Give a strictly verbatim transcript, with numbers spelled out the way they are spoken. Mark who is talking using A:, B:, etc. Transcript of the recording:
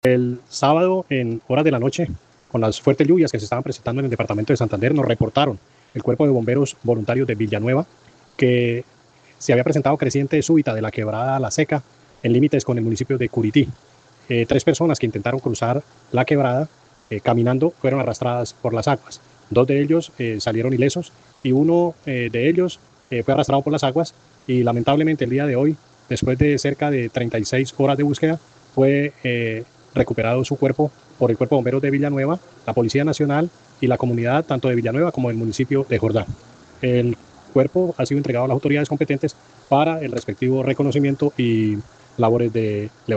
A: El sábado, en horas de la noche, con las fuertes lluvias que se estaban presentando en el departamento de Santander, nos reportaron el Cuerpo de Bomberos Voluntarios de Villanueva que se había presentado creciente súbita de la quebrada La Seca en límites con el municipio de Curití. Eh, tres personas que intentaron cruzar la quebrada eh, caminando fueron arrastradas por las aguas. Dos de ellos eh, salieron ilesos y uno eh, de ellos eh, fue arrastrado por las aguas y lamentablemente el día de hoy, después de cerca de treinta y seis horas de búsqueda, fue eh, recuperado su cuerpo por el Cuerpo de Bomberos de Villanueva, la Policía Nacional y la comunidad tanto de Villanueva como del municipio de Jordán. El cuerpo ha sido entregado a las autoridades competentes para el respectivo reconocimiento y labores de levantar.